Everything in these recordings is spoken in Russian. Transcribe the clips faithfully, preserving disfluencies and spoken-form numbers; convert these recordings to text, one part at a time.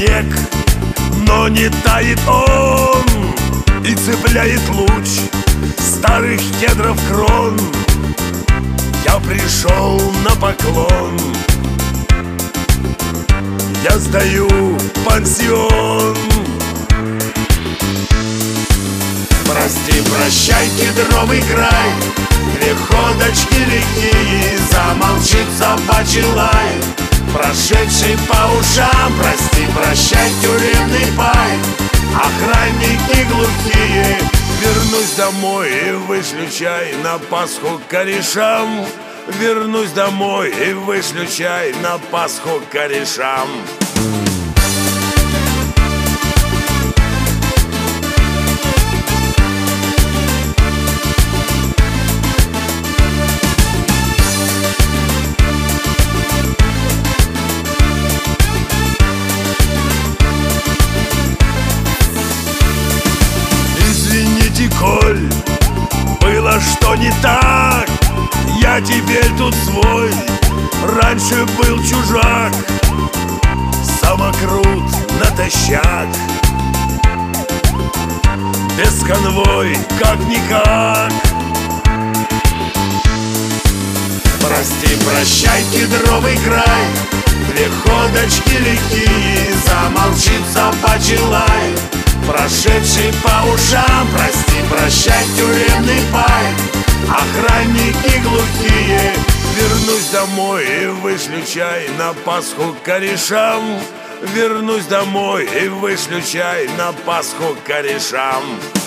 снег, но не тает он, и цепляет луч старых кедров крон. Я пришел на поклон, я сдаю пансион. Прости, прощай, кедровый край, две ходочки лихие, замолчит собачий лай, прошедший по ушам. Прости, прощай, тюремный пай, охранники глухие. Вернусь домой и вышлю чай на Пасху корешам. Вернусь домой и вышлю чай на Пасху корешам. Коль было что не так, я теперь тут свой, раньше был чужак. Самокрут натощак, без конвой как-никак. Прости, прощай, кедровый край, две ходочки лихие, замолчит собачий лай, прошедший по ушам. Прости, прощай, тюремный пай, охранники глухие. Вернусь домой и вышлю чай на Пасху корешам. Вернусь домой и вышлю чай на Пасху корешам.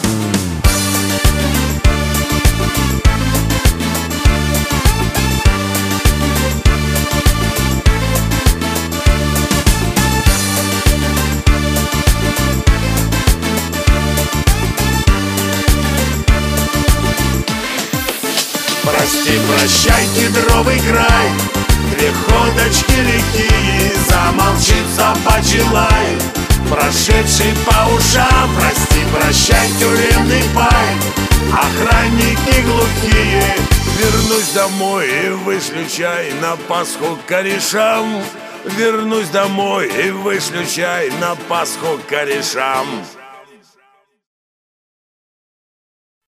Прости, прощай, кедровый край, две ходочки лихие, замолчит собачий лай, прошедший по ушам. Прости, прощай, тюремный пай, охранники глухие. Вернусь домой и вышлю чай на Пасху корешам. Вернусь домой и вышлю чай на Пасху корешам.